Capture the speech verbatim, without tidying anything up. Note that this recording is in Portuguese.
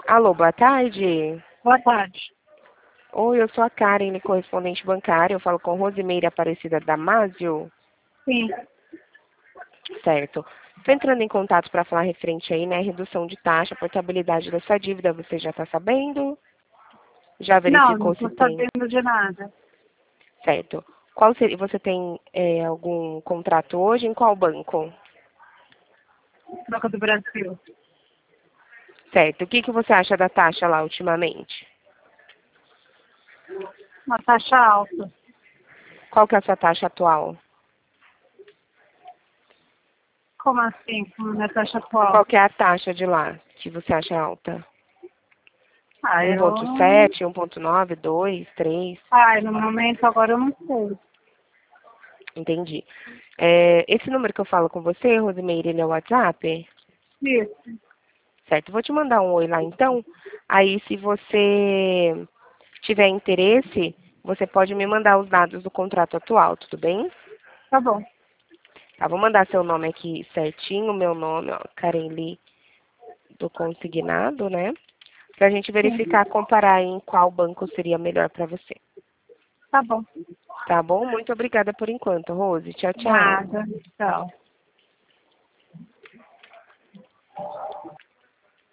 Alô, boa tarde. Boa tarde. Oi, eu sou a Karen, correspondente bancária. Eu falo com Rosimeire Aparecida Damasio. Sim. Certo. Estou entrando em contato para falar referente aí, né? Redução de taxa, portabilidade da sua dívida. Você já está sabendo? Já Não, não verificou se estou tem? sabendo de nada. Certo. Qual seria? Você tem é, algum contrato hoje? Em qual banco? Banco do Brasil. Certo. O que, que você acha da taxa lá ultimamente? Uma taxa alta. Qual que é a sua taxa atual? Como assim? Como é taxa atual? Qual que é a taxa de lá que você acha alta? Ah, um eu... ponto sete, um ponto nove, dois, três? Ai, no momento agora eu não sei. Entendi. É, esse número que eu falo com você, Rosimeire, ele é o WhatsApp? Isso. Certo. Vou te mandar um oi lá então. Aí, se você tiver interesse, você pode me mandar os dados do contrato atual, tudo bem? Tá bom. Tá, vou mandar seu nome aqui certinho, meu nome, ó, Karen Lee, do consignado, né? Pra gente Sim. verificar, comparar em qual banco seria melhor para você. Tá bom. Tá bom? Muito obrigada por enquanto, Rose. Tchau, tchau. Nada. Tchau.